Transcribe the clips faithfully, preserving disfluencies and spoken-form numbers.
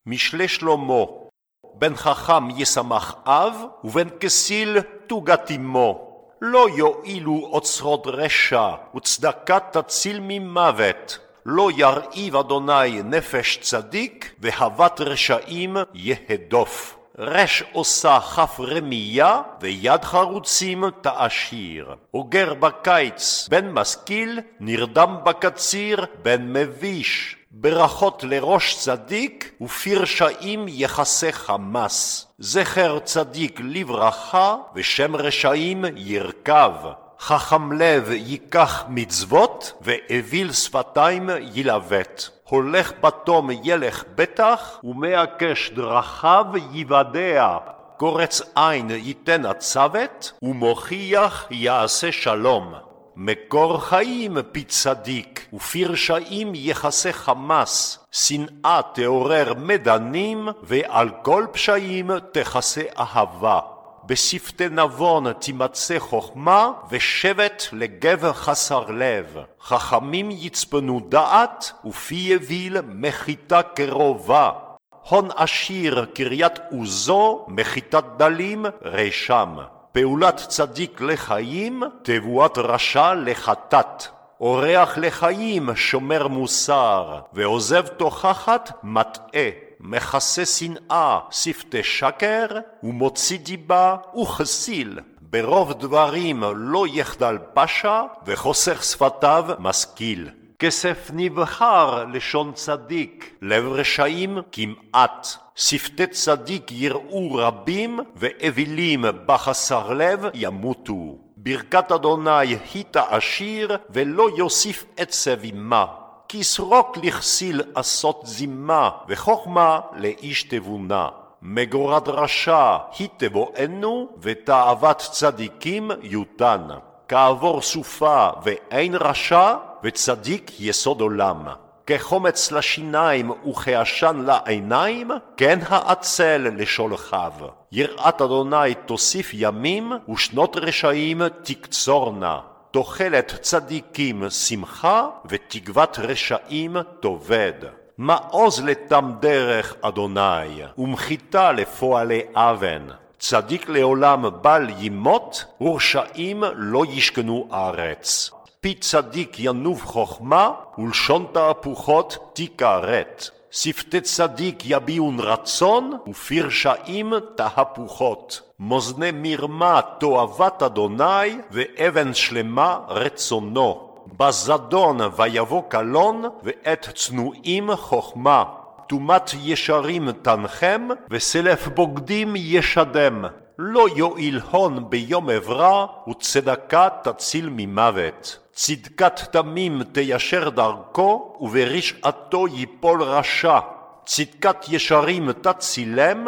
משלי שלמה, בן חכם ישמח אב, ובן כסיל תוגת אמו. לא יועילו אוצרות רשע, וצדקה תציל ממוות. לא ירעיב אדוני נפש צדיק, והבת רשעים יהדוף. רש עושה כף רמייה, ויד חרוצים תעשיר. אוגר בקיץ בן משכיל, נרדם בקציר בן מביש. ברכות לראש צדיק, ופרשעים יחסה חמס. זכר צדיק לברכה, ושם רשעים ירכב. חכם לב ייקח מצוות, ואוויל שפתיים ילבט. הולך בתום ילך בטח, ומעקש דרכיו יוודע. קורץ עין ייתן עצבת, ומוכיח יעשה שלום. מקור חיים פי צדיק, ופרשעים יחסה חמס. שנאה תעורר מדנים, ועל כל פשעים תכסה אהבה. בשפתי נבון תימצא חוכמה, ושבט לגבר חסר לב. חכמים יצפנו דעת, ופי יביל מחיתה קרובה. הון עשיר קריית עוזו, מחיתת דלים רשם. פעולת צדיק לחיים, תבואת רשע לחטאת. אורח לחיים שומר מוסר, ועוזב תוכחת מטעה. מכסה שנאה שפתי שקר, ומוציא דיבה וכסיל. ברוב דברים לא יחדל פשע, וחוסך שפתיו משכיל. כסף נבחר לשון צדיק, לב רשעים כמעט. שפתי צדיק יראו רבים, ואווילים בחסר לב ימותו. ברכת אדוני היא תעשיר, ולא יוסיף עצב עמה. כי סרוק לכסיל עשות זימה, וחוכמה לאיש תבונה. מגורד רשע היא תבואנו, ותאוות צדיקים יותן. כעבור סופה ואין רשע, וצדיק יסוד עולם. כחומץ לשיניים וכעשן לעיניים, כן העצל לשולחיו. יראת אדוני תוסיף ימים, ושנות רשעים תקצורנה. תוחלת צדיקים שמחה, ותקוות רשעים תאבד. מעוז לתם דרך אדוני, ומחיתה לפועלי אבן. צדיק לעולם בל ימות, ורשעים לא ישכנו ארץ. פי צדיק ינוב חוכמה, ולשון תהפוכות תיכרת. שפתי צדיק יביעון רצון, ופרשעים תהפוכות. מאזני מרמה תועבת אדוני, ואבן שלמה רצונו. בזדון ויבוא קלון, ואת צנועים חוכמה. תומת ישרים תנחם, וסלף בוגדים ישדם. לא יועיל הון ביום עברה, וצדקה תציל ממוות. צדקת תמים תיישר דרכו, וברשעתו ייפול רשע. צדקת ישרים תצילם,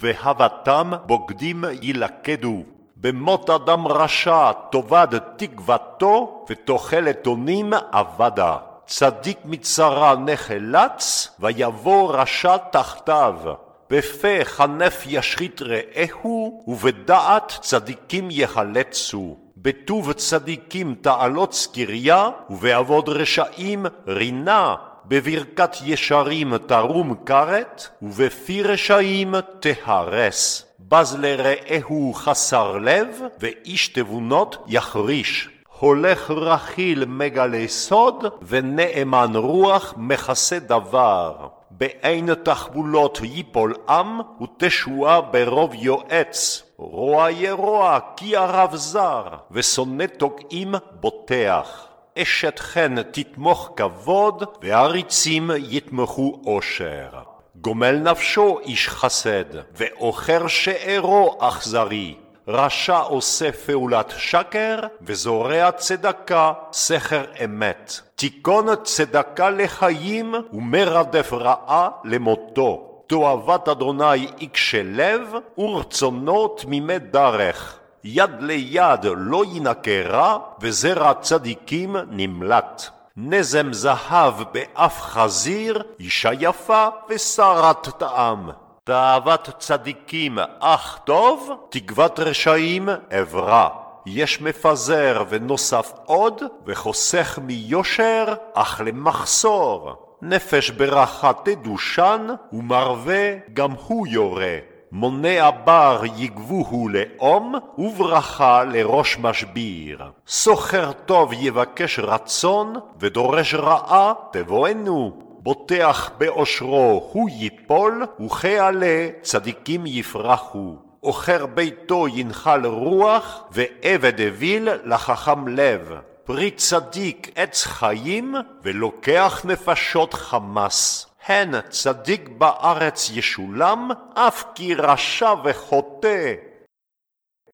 ובהבתם בוגדים ילכדו. במות אדם רשע תאבד תקוותו, ותוחלת אונים אבדה. צדיק מצרה נחלץ, ויבוא רשע תחתיו. בפה חנף ישחית רעהו, ובדעת צדיקים יחלצו. בטוב צדיקים תעלות סקיריה, ובעבוד רשעים רינה. בברכת ישרים תרום כרת, ובפי רשעים תהרס. בז לרעהו חסר לב, ואיש תבונות יחריש. הולך רכיל מגלה סוד, ונאמן רוח מכסה דבר. בעין תחבולות ייפול עם, ותשועה ברוב יועץ. רוע ירוע כי הרב זר, ושונא תוקעים בוטח. אשת חן תתמוך כבוד, והריצים יתמכו אושר. גומל נפשו איש חסד, ואוכר שארו אכזרי. רשע עושה פעולת שקר, וזורע צדקה סכר אמת. תיקון צדקה לחיים, ומרדף רעה למותו. תועבת אדוני יקשה לב, ורצונו תמימי דרך. יד ליד לא ינקרה, וזרע צדיקים נמלט. נזם זהב באף חזיר, אישה יפה ושרת טעם. תאוות צדיקים אך טוב, תקוות רשעים עברה. יש מפזר ונוסף עוד, וחוסך מיושר אך למחסור. נפש ברכה תדושן, ומרווה גם הוא יורה. מונע בר יגבוהו לאום, וברכה לראש משביר. סוחר טוב יבקש רצון, ודורש רעה תבואנו. בוטח באושרו הוא ייפול, וכעלה צדיקים יפרחו. אוכר ביתו ינחל רוח, ועבד אוויל לחכם לב. פרי צדיק עץ חיים, ולוקח נפשות חמס. הן צדיק בארץ ישולם, אף כי רשע וחוטא.